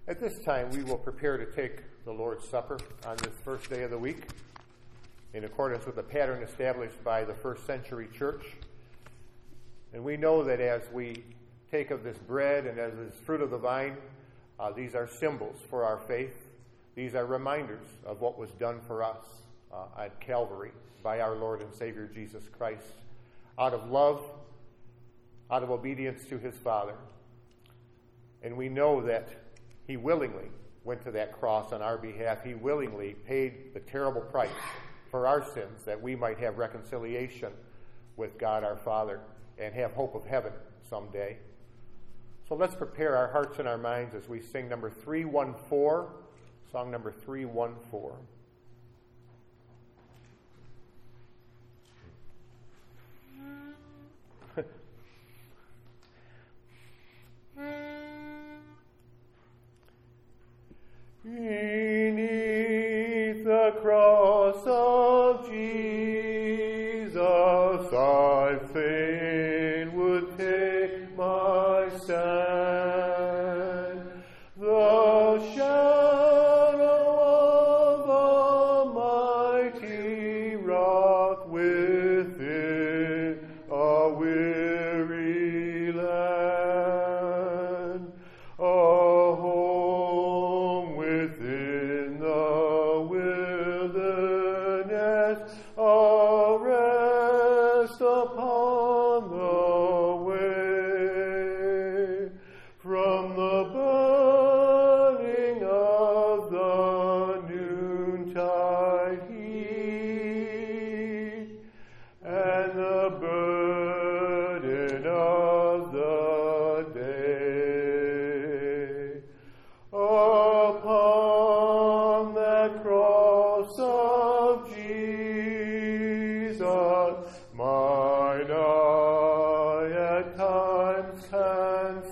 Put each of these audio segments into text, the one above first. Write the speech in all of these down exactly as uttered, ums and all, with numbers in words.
At this time, we will prepare to take the Lord's Supper on this first day of the week in accordance with the pattern established by the first century church. And we know that as we take of this bread and as this fruit of the vine, uh, these are symbols for our faith. These are reminders of what was done for us uh, at Calvary by our Lord and Savior Jesus Christ, out of love, out of obedience to his Father. And we know that he willingly went to that cross on our behalf. He willingly paid the terrible price for our sins that we might have reconciliation with God our Father and have hope of heaven someday. So let's prepare our hearts and our minds as we sing number three one four, song number three one four. Beneath the cross of Jesus, I fain would take my stand. The shadow of a mighty rock within a weary land, a home within the wilderness, a rest upon the way, from the burning of the noontide heat and the burden of the day. Upon that cross of Jesus, mine eye at times can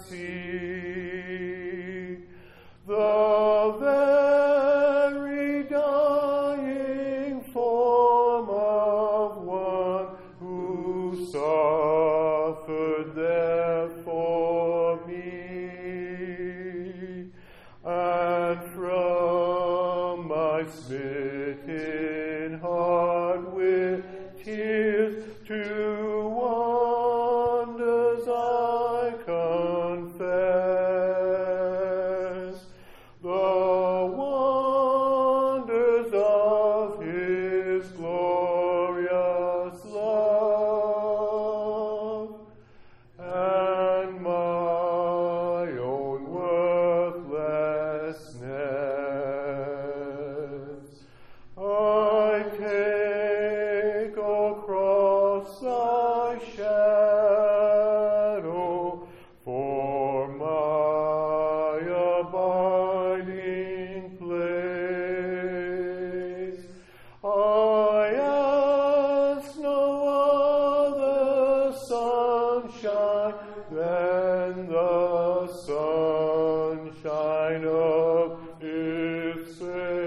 see the very dying form of one who suffered there for me, and from my smitten heart with tears to wonders I confess the wonders of his glorious love, and my own worthlessness. I take, O cross, thy shadow for my abiding place. I ask no other sunshine than the sunshine of its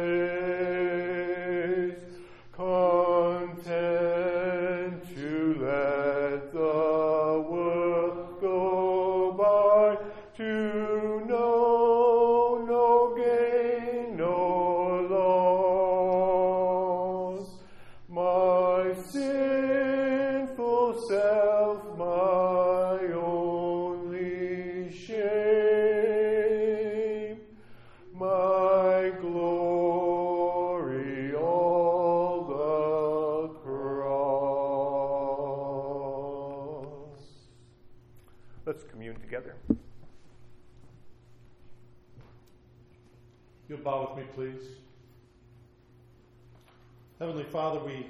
face, content to let the world go by, to know no gain nor loss. My sinful self, my only shame, my glory, all the cross. Let's commune together. You'll bow with me, please. Heavenly Father, we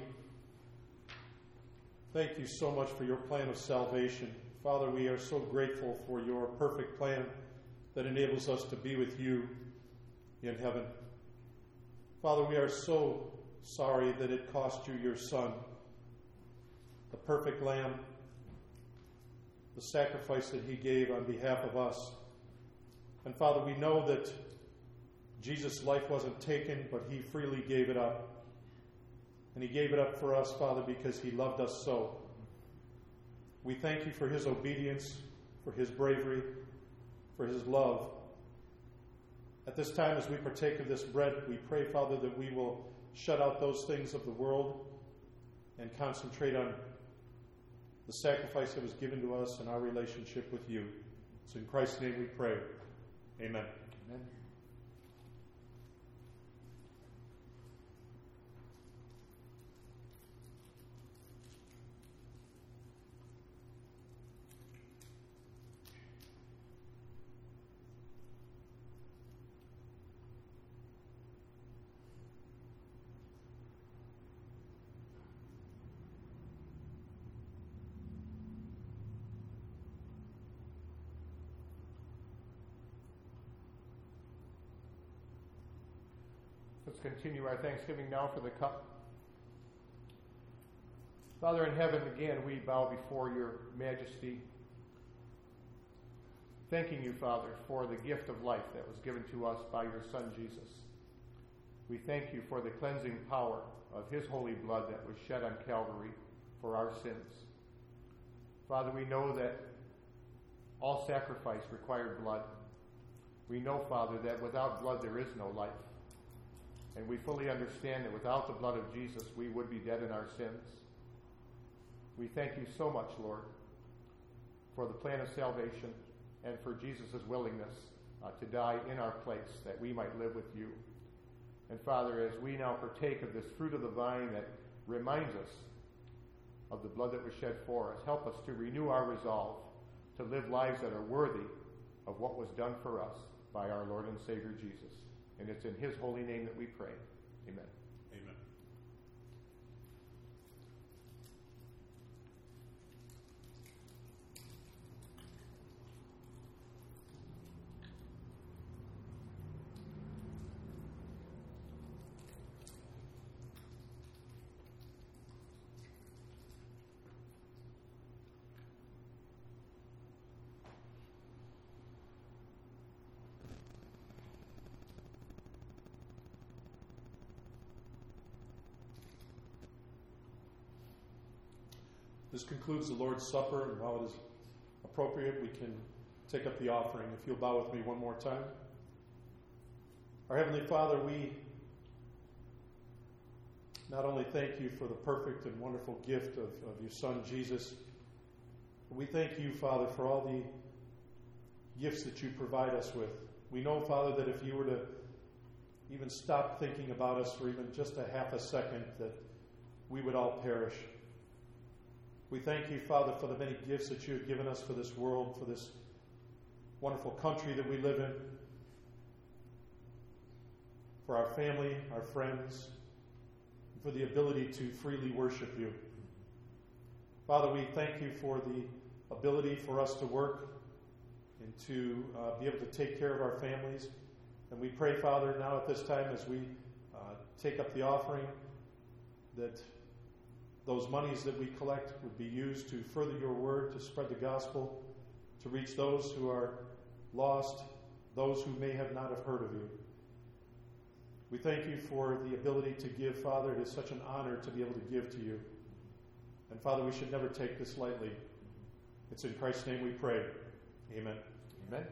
thank you so much for your plan of salvation. Father, we are so grateful for your perfect plan that enables us to be with you in heaven. Father, we are so sorry that it cost you your Son, the perfect Lamb, the sacrifice that he gave on behalf of us. And Father, we know that Jesus' life wasn't taken, but he freely gave it up. And he gave it up for us, Father, because he loved us so. We thank you for his obedience, for his bravery, for his love. At this time, as we partake of this bread, we pray, Father, that we will shut out those things of the world and concentrate on the sacrifice that was given to us and our relationship with you. It's in Christ's name we pray. Amen. Amen. Let's continue our thanksgiving now for the cup. Father in heaven, again, we bow before your majesty, thanking you, Father, for the gift of life that was given to us by your Son, Jesus. We thank you for the cleansing power of his holy blood that was shed on Calvary for our sins. Father, we know that all sacrifice required blood. We know, Father, that without blood there is no life. And we fully understand that without the blood of Jesus, we would be dead in our sins. We thank you so much, Lord, for the plan of salvation and for Jesus' willingness uh, to die in our place that we might live with you. And Father, as we now partake of this fruit of the vine that reminds us of the blood that was shed for us, help us to renew our resolve to live lives that are worthy of what was done for us by our Lord and Savior Jesus. And it's in his holy name that we pray. Amen. Amen. This concludes the Lord's Supper, and while it is appropriate, we can take up the offering. If you'll bow with me one more time. Our Heavenly Father, we not only thank you for the perfect and wonderful gift of, of your Son, Jesus, but we thank you, Father, for all the gifts that you provide us with. We know, Father, that if you were to even stop thinking about us for even just a half a second, that we would all perish. We thank you, Father, for the many gifts that you have given us for this world, for this wonderful country that we live in, for our family, our friends, and for the ability to freely worship you. Father, we thank you for the ability for us to work and to uh, be able to take care of our families. And we pray, Father, now at this time as we uh, take up the offering, that those monies that we collect would be used to further your word, to spread the gospel, to reach those who are lost, those who may have not have heard of you. We thank you for the ability to give, Father. It is such an honor to be able to give to you. And Father, we should never take this lightly. It's in Christ's name we pray. Amen. Amen.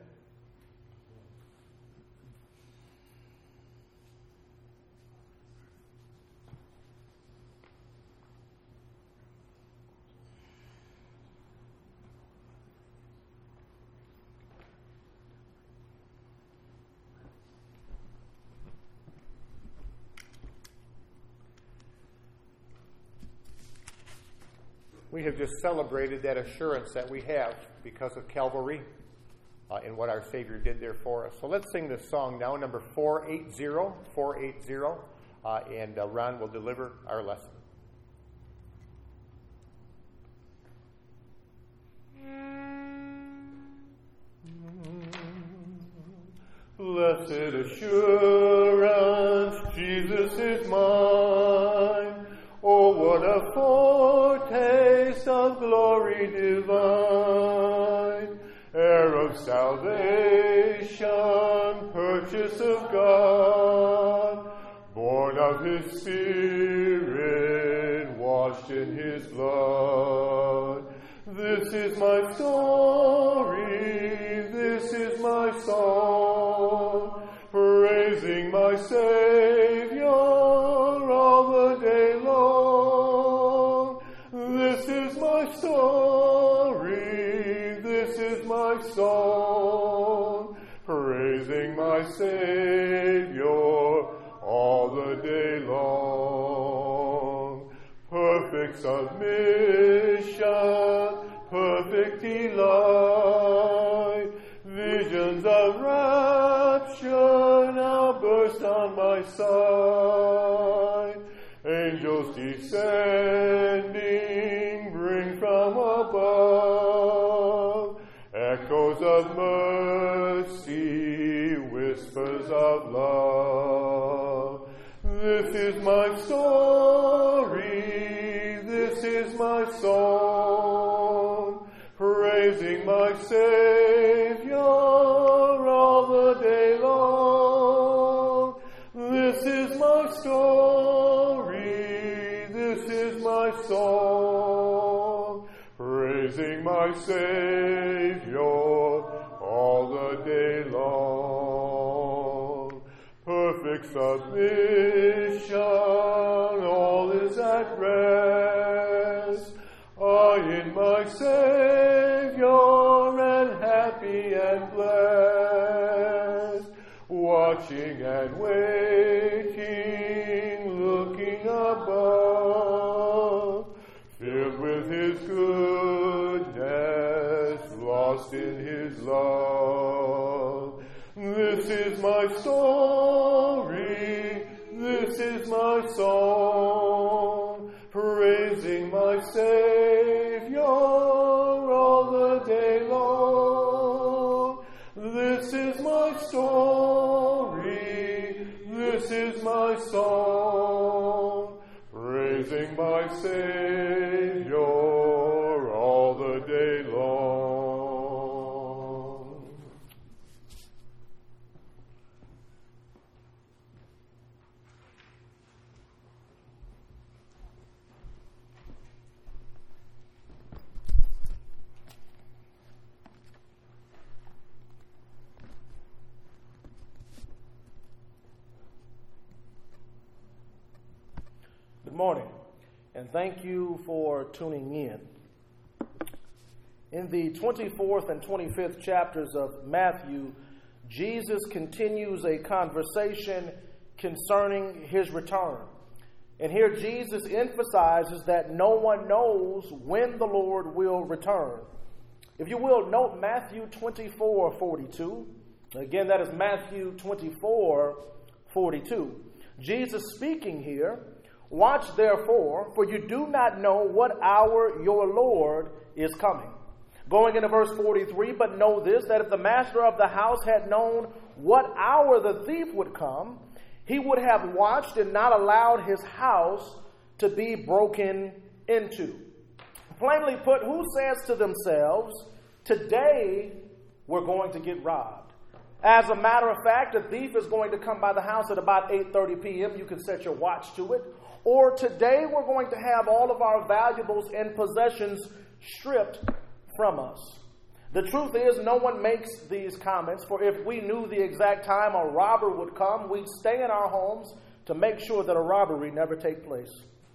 We have just celebrated that assurance that we have because of Calvary uh, and what our Savior did there for us. So let's sing this song now, number four eighty, four eighty, uh, and uh, Ron will deliver our lesson. Blessed assurance, Jesus is mine. Oh, what a foretaste of glory divine, heir of salvation, purchase of God, born of his Spirit, washed in his blood. This is my story, this is my song, praising my Savior all the day long. This is my story, this is my song, praising my Savior all the day long. Perfect submission, perfect delight, visions of rapture now burst on my sight. Angels descending bring from above echoes of mercy, whispers of love. This is my story, this is my song, praising my Savior all the day long. This is my story, this is my song, praising my Savior all the day long. Perfect submission, all is at rest. I in my Savior and happy and blessed, watching and waiting, looking above, filled with His goodness, lost in His love. This is my story, this is my song, praising my Savior all the day long. This is my story, this is my song, praising my Savior all the day long. Good morning, and thank you for tuning in. In the twenty-fourth and twenty-fifth chapters of Matthew, Jesus continues a conversation concerning his return. And here Jesus emphasizes that no one knows when the Lord will return. If you will, note Matthew twenty-four forty-two. Again, that is Matthew twenty-four forty-two. Jesus speaking here, watch therefore, for you do not know what hour your Lord is coming. Going into verse forty-three, but know this, that if the master of the house had known what hour the thief would come, he would have watched and not allowed his house to be broken into. Plainly put, who says to themselves, today we're going to get robbed? As a matter of fact, a thief is going to come by the house at about eight thirty p.m. You can set your watch to it. Or today we're going to have all of our valuables and possessions stripped from us. The truth is, no one makes these comments, for if we knew the exact time a robber would come, we'd stay in our homes to make sure that a robbery never take place.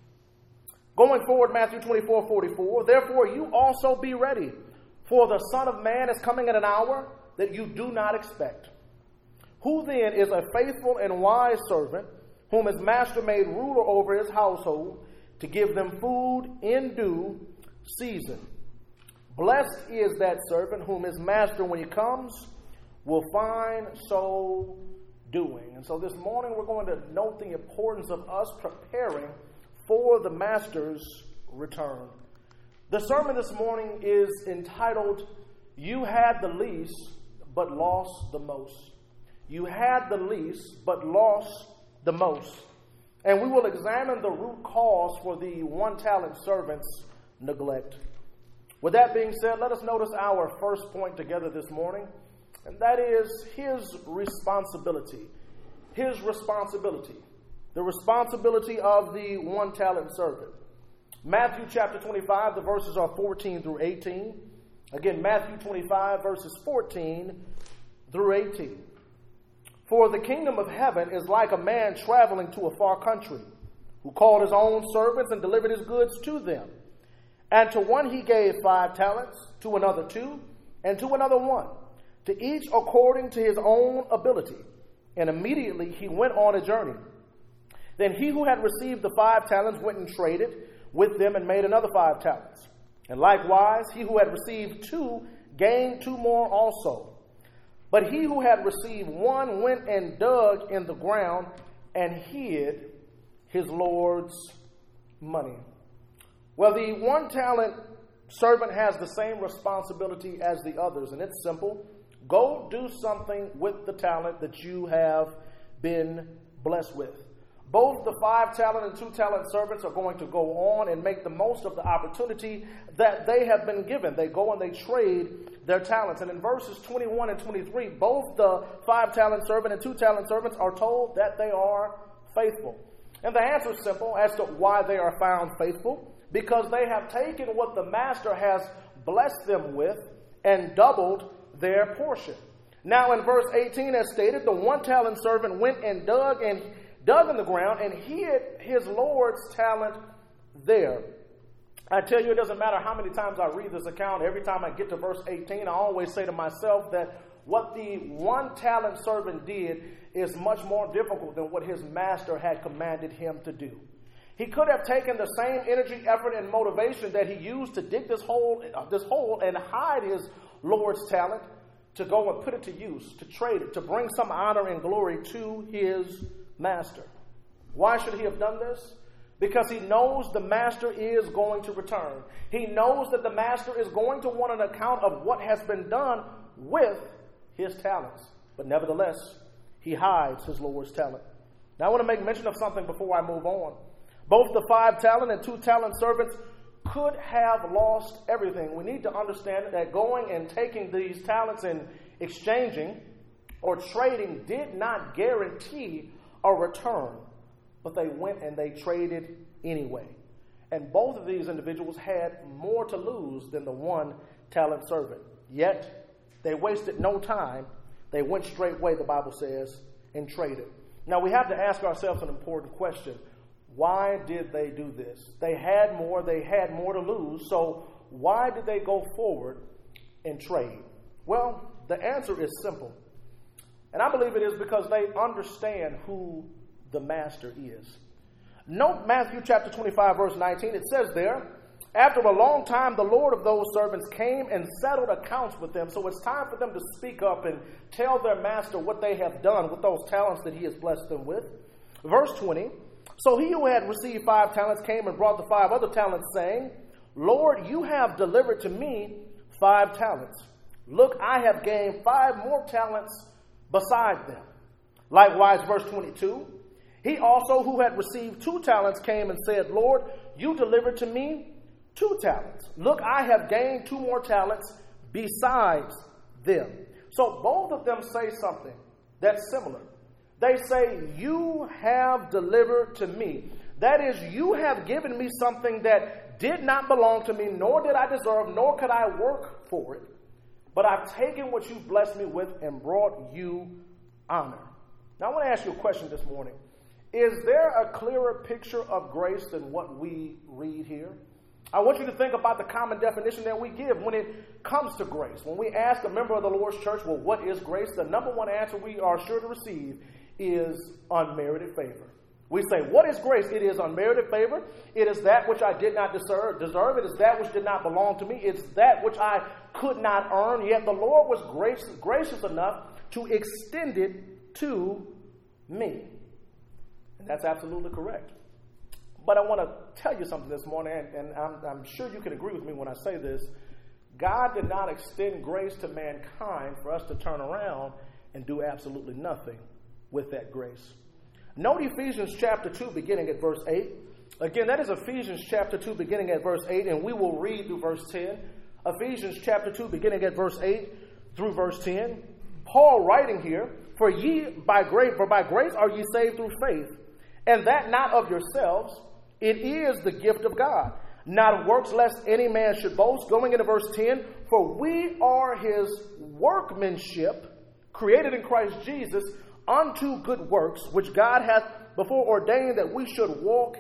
Going forward, Matthew twenty-four forty-four, therefore you also be ready, for the Son of Man is coming at an hour that you do not expect. Who then is a faithful and wise servant, whom his master made ruler over his household, to give them food in due season? Blessed is that servant whom his master, when he comes, will find so doing. And so this morning we're going to note the importance of us preparing for the master's return. The sermon this morning is entitled, You Had the Least, but Lost the Most. You had the least, but lost the most. And we will examine the root cause for the one-talent servant's neglect. With that being said, let us notice our first point together this morning, and that is his responsibility. His responsibility. The responsibility of the one-talent servant. Matthew chapter twenty-five, the verses are fourteen through eighteen. Again, Matthew twenty-five, verses fourteen through eighteen. For the kingdom of heaven is like a man traveling to a far country, who called his own servants and delivered his goods to them. And to one he gave five talents, to another two, and to another one, to each according to his own ability. And immediately he went on a journey. Then he who had received the five talents went and traded with them and made another five talents. And likewise, he who had received two gained two more also. But he who had received one went and dug in the ground and hid his Lord's money. Well, the one talent servant has the same responsibility as the others, and it's simple. Go do something with the talent that you have been blessed with. Both the five talent and two talent servants are going to go on and make the most of the opportunity that they have been given. They go and they trade their talents. And in verses twenty-one and twenty-three, both the five talent servant and two talent servants are told that they are faithful. And the answer is simple as to why they are found faithful. Because they have taken what the master has blessed them with and doubled their portion. Now in verse eighteen, as stated, the one talent servant went and dug and dug in the ground and hid his Lord's talent there. I tell you, it doesn't matter how many times I read this account. Every time I get to verse eighteen, I always say to myself that what the one talent servant did is much more difficult than what his master had commanded him to do. He could have taken the same energy, effort, and motivation that he used to dig this hole, this hole and hide his Lord's talent, to go and put it to use, to trade it, to bring some honor and glory to his master. Why should he have done this? Because he knows the master is going to return. He knows that the master is going to want an account of what has been done with his talents. But nevertheless, he hides his Lord's talent. Now I want to make mention of something before I move on. Both the five talent and two talent servants could have lost everything. We need to understand that going and taking these talents and exchanging or trading did not guarantee a return, but they went and they traded anyway. And both of these individuals had more to lose than the one talent servant. Yet they wasted no time. They went straightway, the Bible says, and traded. Now we have to ask ourselves an important question. Why did they do this? They had more, they had more to lose, so why did they go forward and trade? Well, the answer is simple. And I believe it is because they understand who the master is. Note Matthew chapter twenty-five, verse nineteen. It says there, after a long time, the Lord of those servants came and settled accounts with them. So it's time for them to speak up and tell their master what they have done with those talents that he has blessed them with. Verse twenty. So he who had received five talents came and brought the five other talents, saying, Lord, you have delivered to me five talents. Look, I have gained five more talents beside them. Likewise, verse twenty-two, he also who had received two talents came and said, Lord, you delivered to me two talents. Look, I have gained two more talents besides them. So both of them say something that's similar. They say, you have delivered to me. That is, you have given me something that did not belong to me, nor did I deserve, nor could I work for it. But I've taken what you've blessed me with and brought you honor. Now I want to ask you a question this morning. Is there a clearer picture of grace than what we read here? I want you to think about the common definition that we give when it comes to grace. When we ask a member of the Lord's church, well, what is grace? The number one answer we are sure to receive is unmerited favor. We say, what is grace? It is unmerited favor. It is that which I did not deserve. deserve. It is that which did not belong to me. It's that which I could not earn. Yet the Lord was gracious, gracious enough to extend it to me. And that's absolutely correct. But I want to tell you something this morning, and, and I'm, I'm sure you can agree with me when I say this. God did not extend grace to mankind for us to turn around and do absolutely nothing with that grace. Note Ephesians chapter two, beginning at verse eight. Again, that is Ephesians chapter two, beginning at verse eight, and we will read through verse ten. Ephesians chapter two, beginning at verse eight through verse ten. Paul writing here, For ye by grace, for by grace are ye saved through faith, and that not of yourselves, it is the gift of God, not of works, lest any man should boast. Going into verse ten, For we are his workmanship, created in Christ Jesus, unto good works, which God hath before ordained that we should walk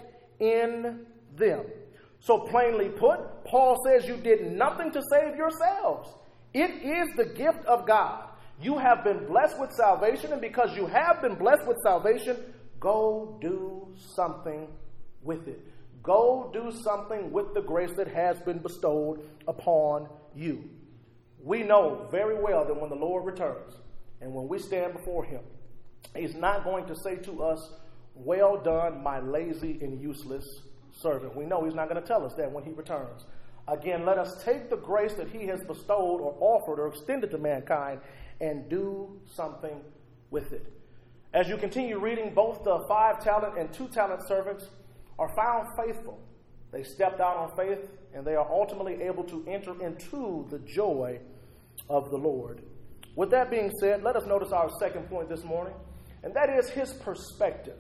in them. So plainly put, Paul says you did nothing to save yourselves. It is the gift of God. You have been blessed with salvation, and because you have been blessed with salvation, go do something with it. Go do something with the grace that has been bestowed upon you. We know very well that when the Lord returns and when we stand before him, he's not going to say to us, well done, my lazy and useless servant. We know he's not going to tell us that when he returns. Again, let us take the grace that he has bestowed or offered or extended to mankind and do something with it. As you continue reading, both the five talent and two talent servants are found faithful. They stepped out on faith, and they are ultimately able to enter into the joy of the Lord. With that being said, let us notice our second point this morning, and that is his perspective.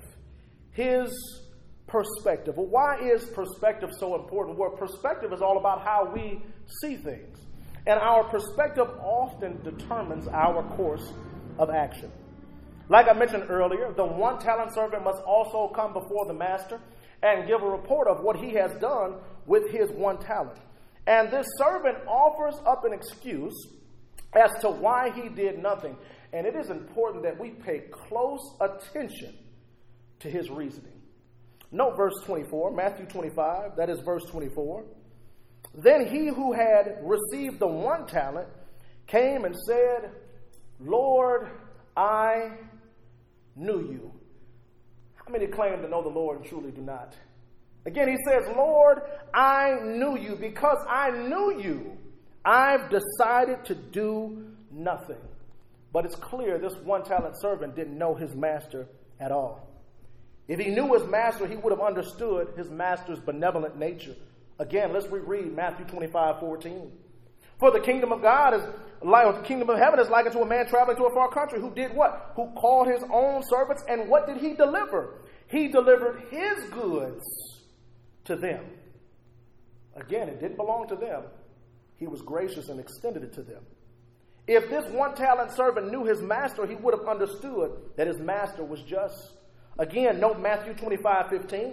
His perspective. Well, why is perspective so important? Well, perspective is all about how we see things, and our perspective often determines our course of action. Like I mentioned earlier, the one talent servant must also come before the master and give a report of what he has done with his one talent. And this servant offers up an excuse as to why he did nothing. And it is important that we pay close attention to his reasoning. Note verse twenty-four, Matthew twenty-five, that is verse twenty-four. Then he who had received the one talent came and said, Lord, I knew you. How many claim to know the Lord and truly do not? Again, he says, Lord, I knew you. Because I knew you, I've decided to do nothing. But it's clear this one talent servant didn't know his master at all. If he knew his master, he would have understood his master's benevolent nature. Again, let's reread Matthew twenty-five fourteen. For the kingdom of God is like, the kingdom of heaven is likened to a man traveling to a far country who did what? Who called his own servants, and what did he deliver? He delivered his goods to them. Again, it didn't belong to them. He was gracious and extended it to them. If this one talent servant knew his master, he would have understood that his master was just. Again, note Matthew twenty-five fifteen.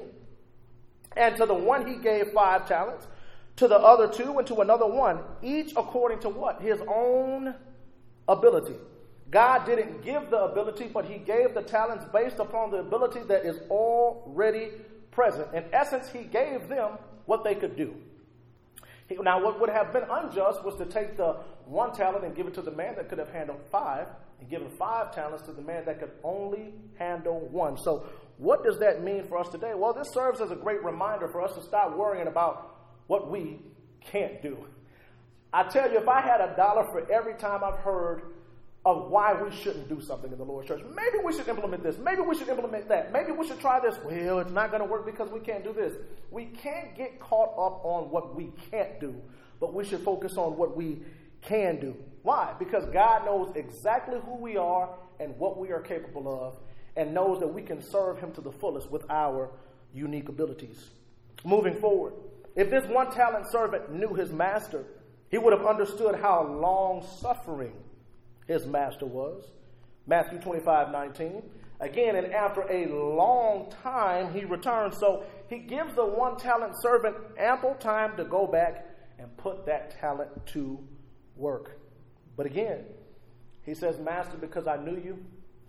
And to the one he gave five talents, to the other two, and to another one, each according to what? His own ability. God didn't give the ability, but he gave the talents based upon the ability that is already present. In essence, he gave them what they could do. He, now, what would have been unjust was to take the one talent and give it to the man that could have handled five, and give him five talents to the man that could only handle one. So what does that mean for us today? Well, this serves as a great reminder for us to stop worrying about what we can't do. I tell you, if I had a dollar for every time I've heard of why we shouldn't do something in the Lord's church, maybe we should implement this, maybe we should implement that, maybe we should try this. Well, it's not going to work because we can't do this. We can't get caught up on what we can't do, but we should focus on what we can do. Why? Because God knows exactly who we are and what we are capable of, and knows that we can serve him to the fullest with our unique abilities. Moving forward, if this one talent servant knew his master, he would have understood how long-suffering his master was. Matthew twenty-five nineteen. Again, and after a long time he returns. So he gives the one talent servant ample time to go back and put that talent to work. But again, he says, Master, because I knew you,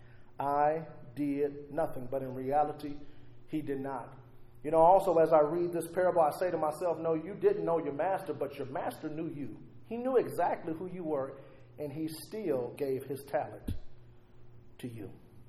I did nothing. But in reality, he did not. You know, also as I read this parable, I say to myself, no, you didn't know your master, but your master knew you. He knew exactly who you were, and he still gave his talent to you.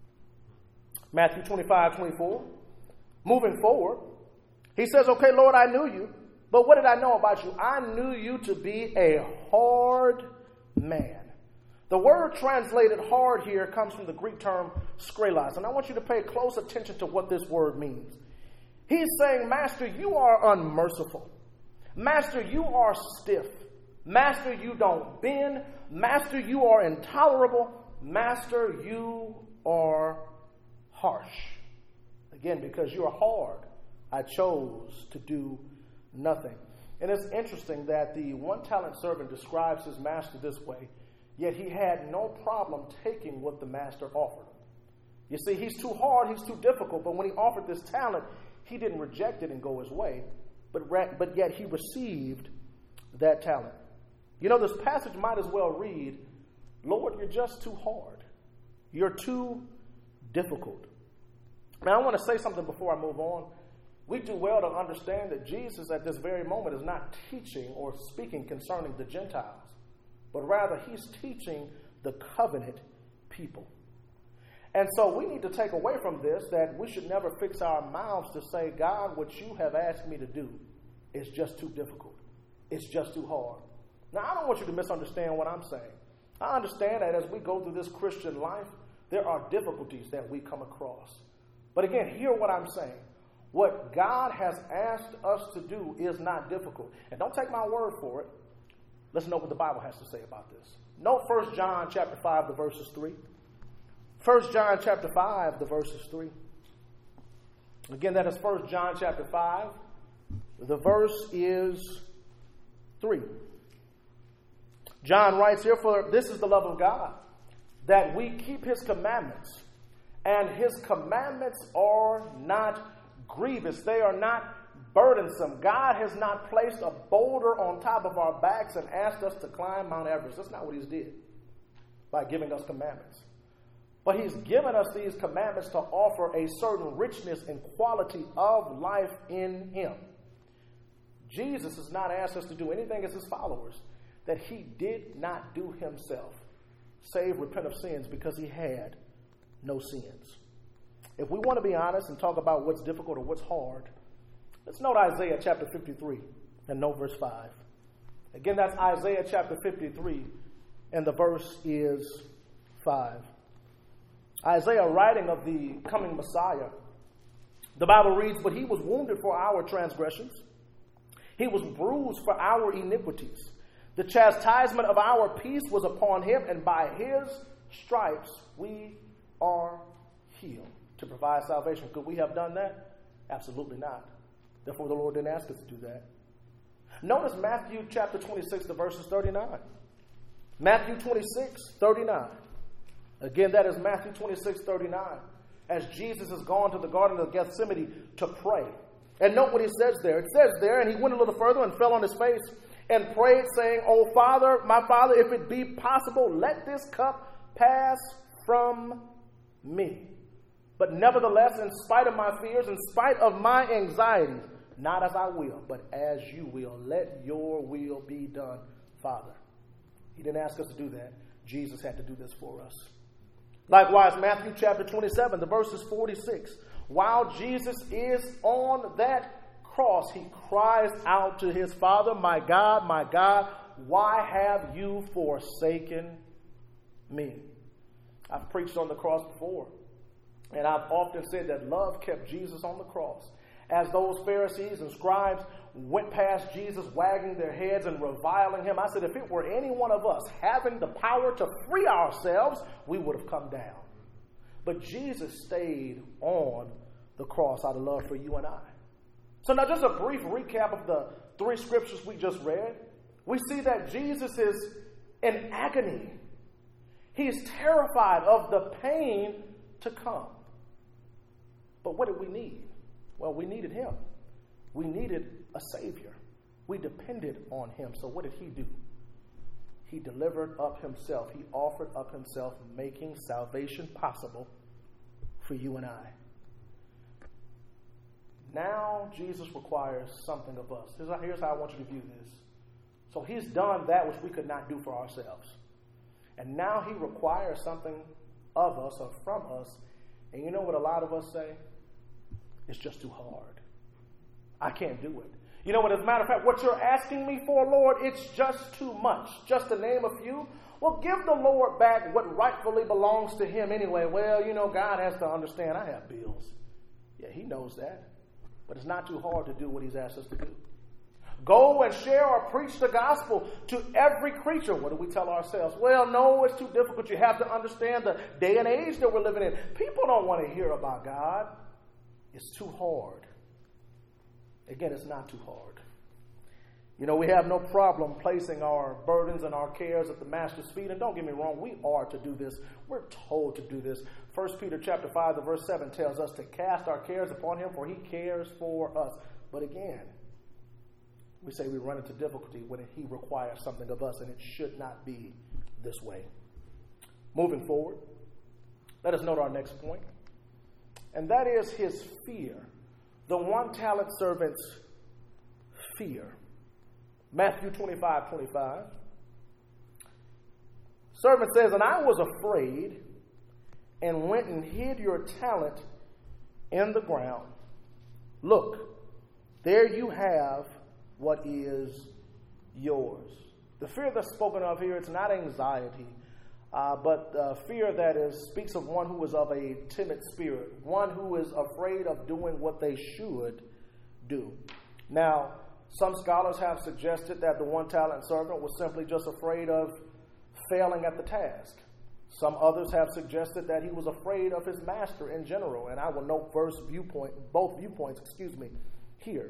Matthew twenty-five twenty-four. Moving forward, he says, okay, Lord, I knew you, but what did I know about you? I knew you to be a hard man. The word translated hard here comes from the Greek term skrelos, and I want you to pay close attention to what this word means. He's saying, Master, you are unmerciful. Master, you are stiff. Master, you don't bend. Master, you are intolerable. Master, you are harsh. Again, because you are hard, I chose to do nothing. And it's interesting that the one talent servant describes his master this way, yet he had no problem taking what the master offered him. You see, he's too hard, he's too difficult, but when he offered this talent, he didn't reject it and go his way, but, re- but yet he received that talent. You know, this passage might as well read, Lord, you're just too hard. You're too difficult. Now, I want to say something before I move on. We do well to understand that Jesus at this very moment is not teaching or speaking concerning the Gentiles, but rather he's teaching the covenant people. And so we need to take away from this that we should never fix our mouths to say, God, what you have asked me to do is just too difficult. It's just too hard. Now, I don't want you to misunderstand what I'm saying. I understand that as we go through this Christian life, there are difficulties that we come across. But again, hear what I'm saying. What God has asked us to do is not difficult. And don't take my word for it. Let's know what the Bible has to say about this. Note First John chapter five, the verses three. First John chapter five, the verses three. Again, that is First John chapter five. The verse is three. John writes here, for this is the love of God, that we keep his commandments. And his commandments are not grievous. They are not burdensome. God has not placed a boulder on top of our backs and asked us to climb Mount Everest. That's not what he's did by giving us commandments. But he's given us these commandments to offer a certain richness and quality of life in him. Jesus has not asked us to do anything as his followers that he did not do himself, save repent of sins, because he had no sins. If we want to be honest and talk about what's difficult or what's hard, let's note Isaiah chapter fifty-three and note verse five. Again, that's Isaiah chapter fifty-three, and the verse is five. Isaiah writing of the coming Messiah, the Bible reads, but he was wounded for our transgressions. He was bruised for our iniquities. The chastisement of our peace was upon him, and by his stripes we are healed. To provide salvation. Could we have done that? Absolutely not. Therefore, the Lord didn't ask us to do that. Notice Matthew chapter twenty-six, the verses thirty-nine. Matthew twenty-six, thirty-nine. Again, that is Matthew twenty-six, thirty-nine. As Jesus has gone to the Garden of Gethsemane to pray. And note what he says there. It says there, and he went a little further and fell on his face and prayed, saying, O Father, my Father, if it be possible, let this cup pass from me. But nevertheless, in spite of my fears, in spite of my anxieties, not as I will, but as you will. Let your will be done, Father. He didn't ask us to do that. Jesus had to do this for us. Likewise, Matthew chapter twenty-seven, the verse is forty-six. While Jesus is on that cross, he cries out to his Father, my God, my God, why have you forsaken me? I've preached on the cross before. And I've often said that love kept Jesus on the cross. As those Pharisees and scribes went past Jesus wagging their heads and reviling him, I said, if it were any one of us having the power to free ourselves, we would have come down. But Jesus stayed on the cross out of love for you and I. So now just a brief recap of the three scriptures we just read. We see that Jesus is in agony. He is terrified of the pain to come. But what did we need? Well, we needed him. We needed a Savior. We depended on him. So what did he do? He delivered up himself. He offered up himself, making salvation possible for you and I. Now Jesus requires something of us. Here's how, here's how I want you to view this. So he's done that which we could not do for ourselves. And now he requires something of us or from us. And you know what a lot of us say? It's just too hard. I can't do it. You know what, as a matter of fact, what you're asking me for, Lord, it's just too much. Just to name a few. Well, give the Lord back what rightfully belongs to him anyway. Well, you know, God has to understand I have bills. Yeah, he knows that. But it's not too hard to do what he's asked us to do. Go and share or preach the gospel to every creature. What do we tell ourselves? Well, no, it's too difficult. You have to understand the day and age that we're living in. People don't want to hear about God. It's too hard. Again, it's not too hard. You know, we have no problem placing our burdens and our cares at the Master's feet. And don't get me wrong, we are to do this. We're told to do this. First Peter chapter five, the verse seven tells us to cast our cares upon him, for he cares for us. But again, we say we run into difficulty when he requires something of us, and it should not be this way. Moving forward, let us note our next point, and that is his fear. The one-talent servant's fear. Matthew twenty-five, twenty-five. Servant says, and I was afraid and went and hid your talent in the ground. Look, there you have what is yours. The fear that's spoken of here, it's not anxiety, uh, but uh, fear that is speaks of one who is of a timid spirit, one who is afraid of doing what they should do. Now, some scholars have suggested that the one-talent servant was simply just afraid of failing at the task. Some others have suggested that he was afraid of his master in general, and I will note first viewpoint, both viewpoints, excuse me, here.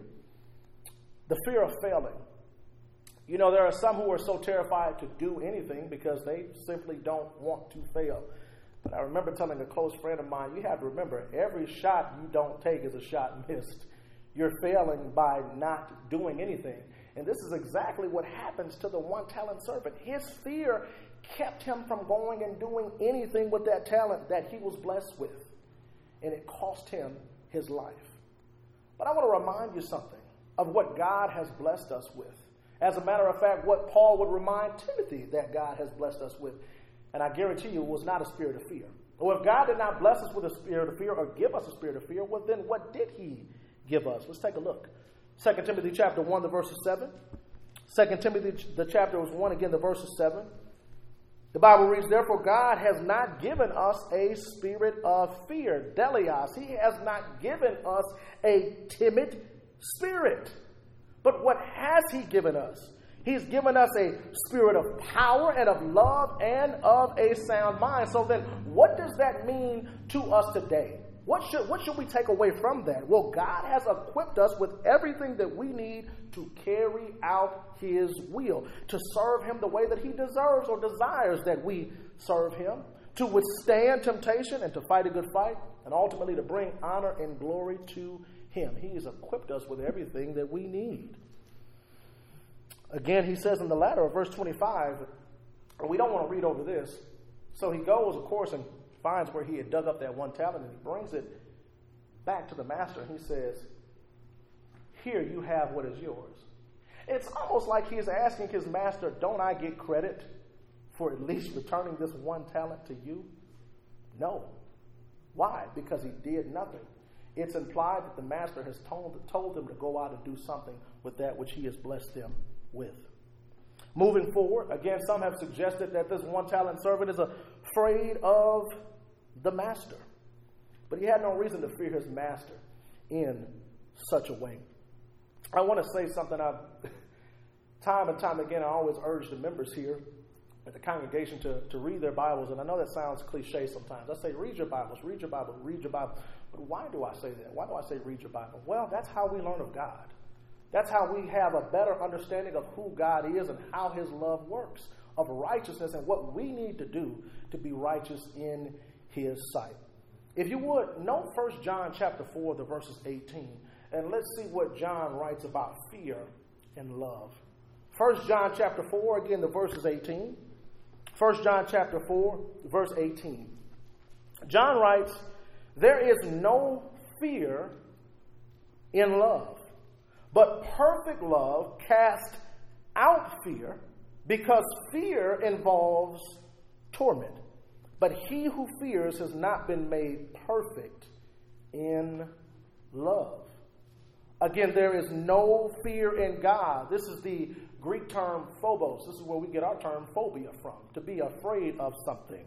The fear of failing. You know, there are some who are so terrified to do anything because they simply don't want to fail. But I remember telling a close friend of mine, you have to remember, every shot you don't take is a shot missed. You're failing by not doing anything. And this is exactly what happens to the one-talent servant. His fear kept him from going and doing anything with that talent that he was blessed with. And it cost him his life. But I want to remind you something of what God has blessed us with. As a matter of fact, what Paul would remind Timothy that God has blessed us with. And I guarantee you it was not a spirit of fear. Well, if God did not bless us with a spirit of fear or give us a spirit of fear, well, then what did he give us? Let's take a look. Second Timothy chapter one, the verses seven. Second Timothy, the chapter was one, again, the verses seven. The Bible reads, therefore God has not given us a spirit of fear, delios. He has not given us a timid spirit. But what has he given us? He's given us a spirit of power and of love and of a sound mind. So then what does that mean to us today? What should, what should we take away from that? Well, God has equipped us with everything that we need to carry out his will, to serve him the way that he deserves or desires that we serve him, to withstand temptation and to fight a good fight, and ultimately to bring honor and glory to him. He has equipped us with everything that we need. Again, he says in the latter of verse twenty-five, and we don't want to read over this. So he goes, of course, and finds where he had dug up that one talent, and he brings it back to the master, and he says, here you have what is yours. It's almost like he's asking his master, don't I get credit for at least returning this one talent to you? No. Why? Because he did nothing. It's implied that the master has told, told him to go out and do something with that which he has blessed them with. Moving forward, again, some have suggested that this one talent servant is afraid of the master. But he had no reason to fear his master in such a way. I want to say something I've, time and time again, I always urge the members here at the congregation to, to read their Bibles. And I know that sounds cliche sometimes. I say, read your Bibles, read your Bible, read your Bible. But why do I say that? Why do I say read your Bible? Well, that's how we learn of God. That's how we have a better understanding of who God is and how his love works, of righteousness and what we need to do to be righteous in his sight. If you would, note First John chapter four, the verses eighteen, and let's see what John writes about fear and love. First John chapter four, again, the verses eighteen. First John chapter four, verse eighteen. John writes, there is no fear in love, but perfect love casts out fear, because fear involves torment. But he who fears has not been made perfect in love. Again, there is no fear in God. This is the Greek term phobos. This is where we get our term phobia from, to be afraid of something.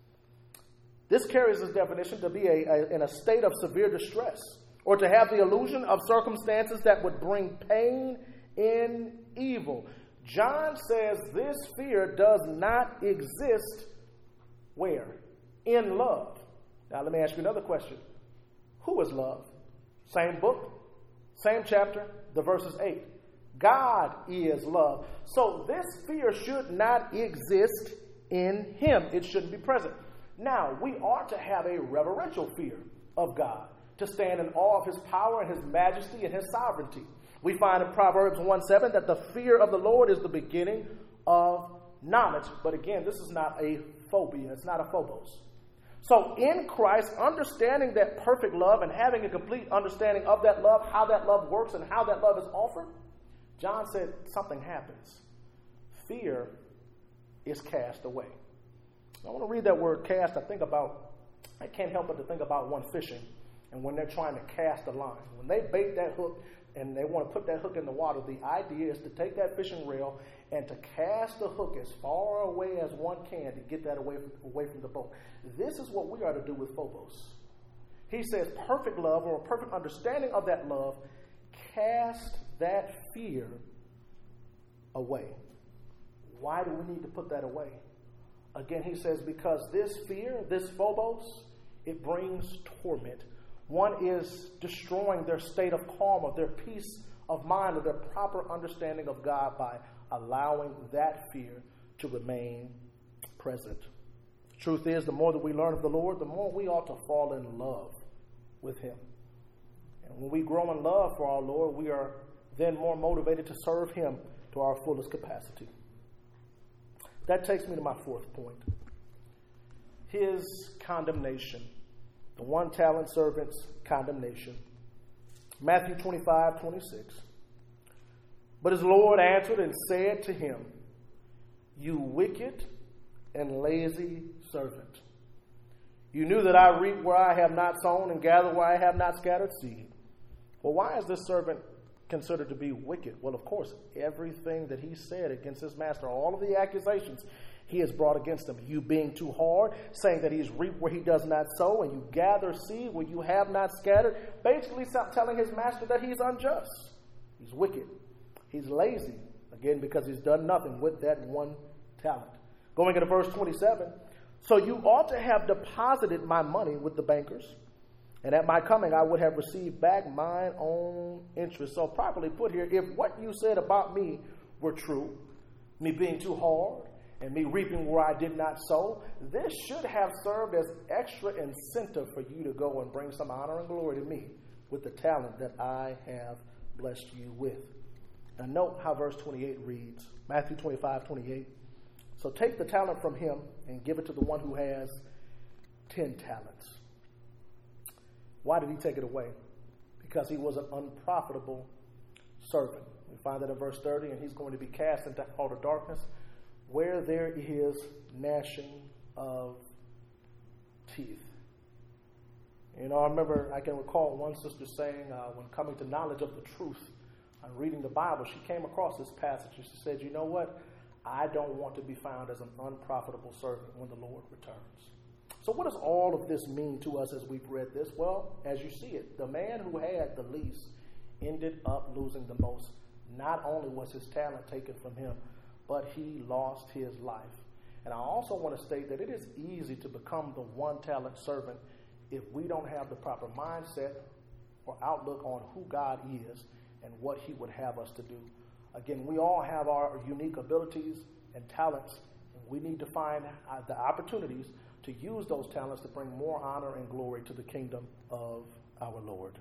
This carries this definition to be a, a, in a state of severe distress, or to have the illusion of circumstances that would bring pain and evil. John says this fear does not exist where? In love. Now let me ask you another question. Who is love? Same book, same chapter, the verses eight. God is love. So this fear should not exist in him. It shouldn't be present. Now, we ought to have a reverential fear of God, to stand in awe of his power and his majesty and his sovereignty. We find in Proverbs one seven that the fear of the Lord is the beginning of knowledge. But again, this is not a phobia. It's not a phobos. So in Christ, understanding that perfect love and having a complete understanding of that love, how that love works and how that love is offered, John said something happens. Fear is cast away. I want to read that word cast. I think about, I can't help but to think about one fishing and when they're trying to cast a line. When they bait that hook and they want to put that hook in the water, the idea is to take that fishing reel and to cast the hook as far away as one can to get that away from, away from the boat. This is what we are to do with Phobos. He says perfect love, or a perfect understanding of that love, cast that fear away. Why do we need to put that away? Again, he says because this fear, this Phobos, it brings torment. One is destroying their state of calm, or their peace of mind, or their proper understanding of God by allowing that fear to remain present. The truth is, the more that we learn of the Lord, the more we ought to fall in love with him. And when we grow in love for our Lord, we are then more motivated to serve him to our fullest capacity. That takes me to my fourth point. His condemnation. The one talent servant's condemnation. Matthew twenty-five, twenty-six. But his Lord answered and said to him, "You wicked and lazy servant. You knew that I reap where I have not sown and gather where I have not scattered seed. Well, why is this servant considered to be wicked? Well, of course, everything that he said against his master, all of the accusations he has brought against him. You being too hard, saying that he's reaped where he does not sow, and you gather seed where you have not scattered. Basically telling his master that he's unjust. He's wicked. He's lazy. Again, because he's done nothing with that one talent. Going into verse twenty-seven. So you ought to have deposited my money with the bankers, and at my coming I would have received back mine own interest. So properly put here, if what you said about me were true, me being too hard, and me reaping where I did not sow, this should have served as extra incentive for you to go and bring some honor and glory to me with the talent that I have blessed you with. Now note how verse twenty-eight reads, Matthew twenty-five, twenty-eight. So take the talent from him and give it to the one who has ten talents. Why did he take it away? Because he was an unprofitable servant. We find that in verse thirty, and he's going to be cast into outer darkness, where there is gnashing of teeth. You know, I remember, I can recall one sister saying, uh, when coming to knowledge of the truth, on reading the Bible, she came across this passage and she said, you know what? I don't want to be found as an unprofitable servant when the Lord returns. So what does all of this mean to us as we've read this? Well, as you see it, the man who had the least ended up losing the most. Not only was his talent taken from him, but he lost his life. And I also want to state that it is easy to become the one talent servant if we don't have the proper mindset or outlook on who God is and what he would have us to do. Again, we all have our unique abilities and talents, and we need to find uh, the opportunities to use those talents to bring more honor and glory to the kingdom of our Lord.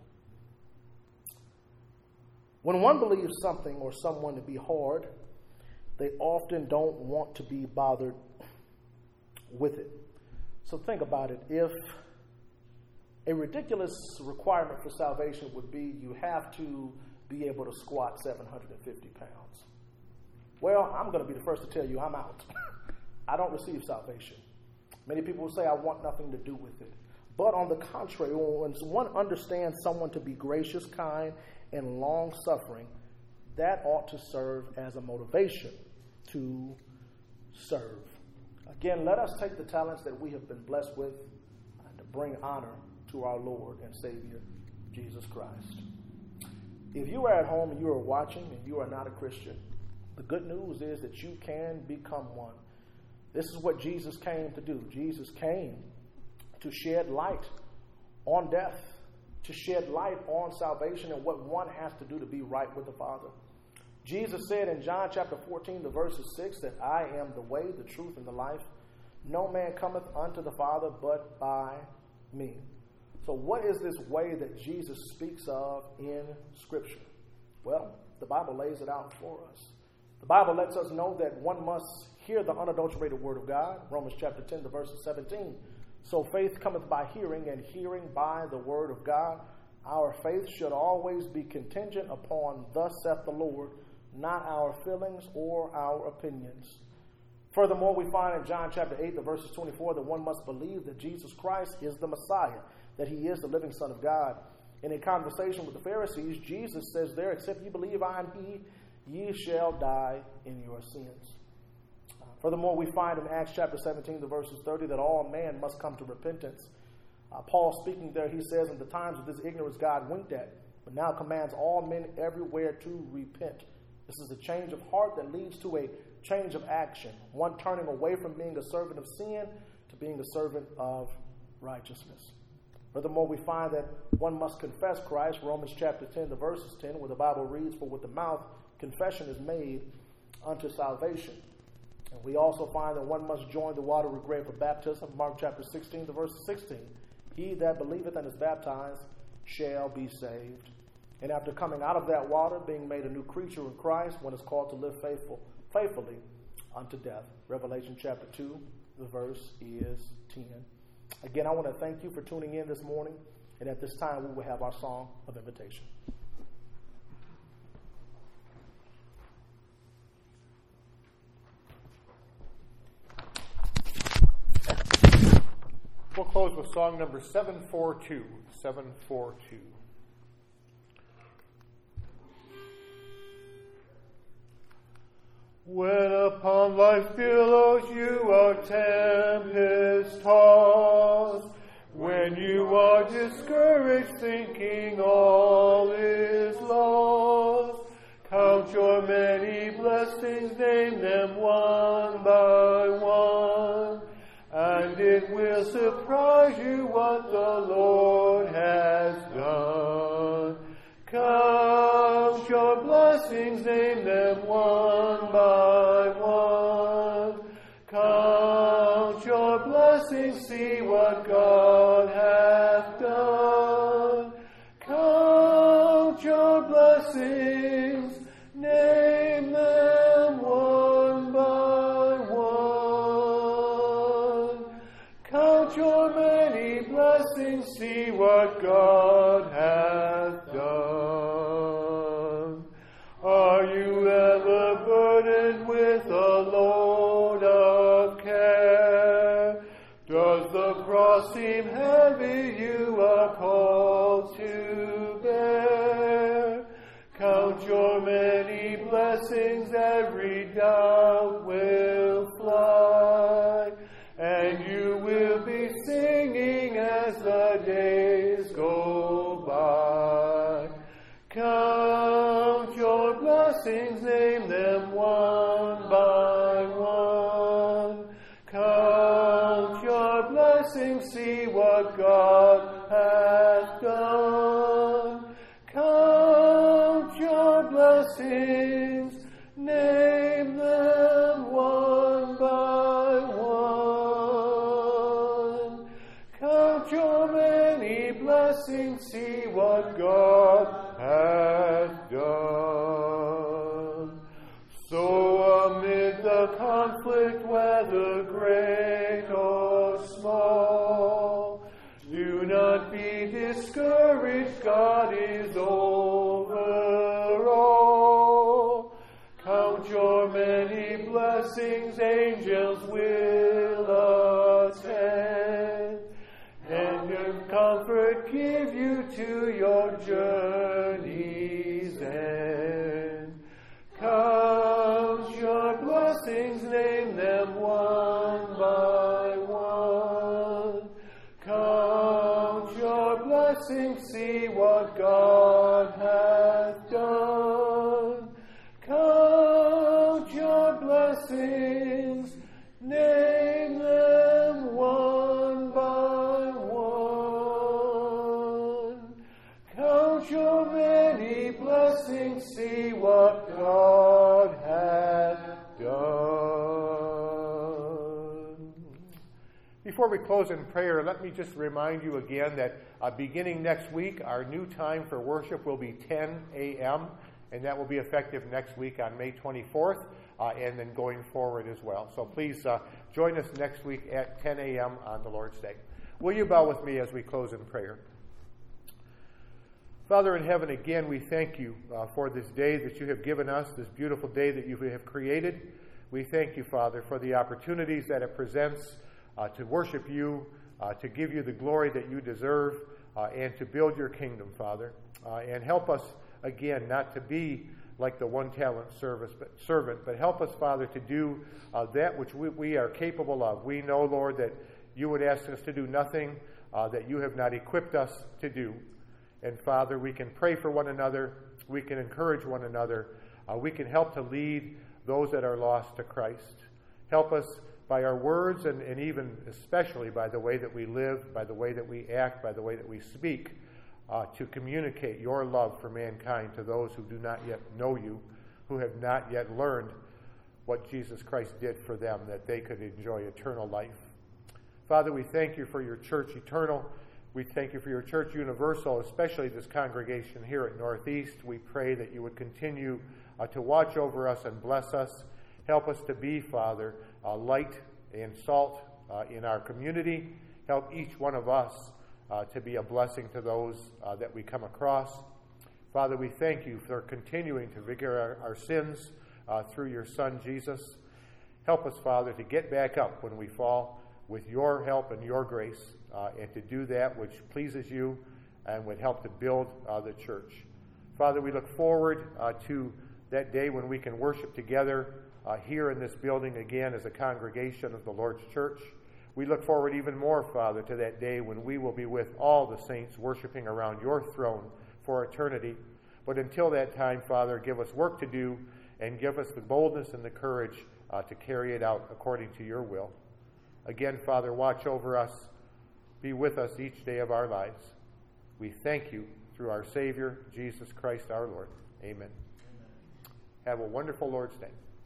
When one believes something or someone to be hard, they often don't want to be bothered with it. So think about it. If a ridiculous requirement for salvation would be you have to be able to squat seven hundred fifty pounds. Well, I'm going to be the first to tell you I'm out. I don't receive salvation. Many people will say I want nothing to do with it. But on the contrary, when one understands someone to be gracious, kind, and long-suffering, that ought to serve as a motivation to serve. Again, let us take the talents that we have been blessed with and to bring honor to our Lord and Savior, Jesus Christ. If you are at home and you are watching and you are not a Christian, the good news is that you can become one. This is what Jesus came to do. Jesus came to shed light on death, to shed light on salvation and what one has to do to be right with the Father. Jesus said in John chapter fourteen, the verses six, that I am the way, the truth, and the life. No man cometh unto the Father but by me. So what is this way that Jesus speaks of in Scripture? Well, the Bible lays it out for us. The Bible lets us know that one must hear the unadulterated word of God. Romans chapter ten, the verse seventeen. So faith cometh by hearing, and hearing by the word of God. Our faith should always be contingent upon thus saith the Lord, not our feelings or our opinions. Furthermore, we find in John chapter eight, the verses twenty-four, that one must believe that Jesus Christ is the Messiah, that he is the living Son of God. In a conversation with the Pharisees, Jesus says there, except you believe I am he, ye shall die in your sins. Uh, furthermore, we find in Acts chapter seventeen, the verses thirty, that all man must come to repentance. Uh, Paul speaking there, he says, in the times of this ignorance God winked at, but now commands all men everywhere to repent. This is a change of heart that leads to a change of action, one turning away from being a servant of sin to being a servant of righteousness. Furthermore, we find that one must confess Christ, Romans chapter ten, the verses ten, where the Bible reads, for with the mouth confession is made unto salvation. And we also find that one must join the watery grave of baptism, Mark chapter sixteen, the verse sixteen. He that believeth and is baptized shall be saved. And after coming out of that water, being made a new creature in Christ, one is called to live faithful, faithfully unto death. Revelation chapter two, the verse is ten. Again, I want to thank you for tuning in this morning. And at this time, we will have our song of invitation. We'll close with song number seven forty-two. seven forty-two. When upon life's billows you are tempest tossed, when you are discouraged thinking all is lost, count your many blessings, name them one by one, and it will surprise you what the Lord has done. Count your blessings, name them one by one. Count your blessings, see what God hath done. Count your blessings, name them one by one. Count your many blessings, see what God hath done. Are you ever burdened with a load of care? Does the cross seem heavy you are called to bear? Count your many blessings, every doubt will fly, and you will be singing as the days go by. Count your blessings, name them one by one. Count your blessings, see what God hath done. Count your blessings, name them one by one. Count your many blessings, see what God hath done. So amid the conflict, whether great or small, do not be discouraged, God is over all. Count your many blessings, angels will attend, and in comfort give you to your journey's end. Count your blessings, name them one by one. Count your blessings, see what God hath done. Count your blessings, name them one by one. Count your many blessings, see what God before we close in prayer, let me just remind you again that uh, beginning next week, our new time for worship will be ten a.m., and that will be effective next week on May twenty-fourth, uh, and then going forward as well. So please uh, join us next week at ten a.m. on the Lord's Day. Will you bow with me as we close in prayer? Father in heaven, again, we thank you uh, for this day that you have given us, this beautiful day that you have created. We thank you, Father, for the opportunities that it presents uh, to worship you, uh, to give you the glory that you deserve, uh, and to build your kingdom, Father. Uh, and help us, again, not to be like the one-talent service, but servant, but help us, Father, to do uh, that which we, we are capable of. We know, Lord, that you would ask us to do nothing uh, that you have not equipped us to do. And, Father, we can pray for one another. We can encourage one another. Uh, we can help to lead those that are lost to Christ. Help us by our words and, and even especially by the way that we live, by the way that we act, by the way that we speak, uh, to communicate your love for mankind to those who do not yet know you, who have not yet learned what Jesus Christ did for them, that they could enjoy eternal life. Father, we thank you for your church eternal. We thank you for your church universal, especially this congregation here at Northeast. We pray that you would continue uh, to watch over us and bless us. Help us to be, Father, uh, light and salt uh, in our community. Help each one of us uh, to be a blessing to those uh, that we come across. Father, we thank you for continuing to forgive our, our sins uh, through your Son, Jesus. Help us, Father, to get back up when we fall with your help and your grace, uh, and to do that which pleases you and would help to build uh, the church. Father, we look forward uh, to that day when we can worship together uh, here in this building again as a congregation of the Lord's church. We look forward even more, Father, to that day when we will be with all the saints worshiping around your throne for eternity. But until that time, Father, give us work to do and give us the boldness and the courage uh, to carry it out according to your will. Again, Father, watch over us. Be with us each day of our lives. We thank you through our Savior, Jesus Christ our Lord. Amen. Amen. Have a wonderful Lord's Day.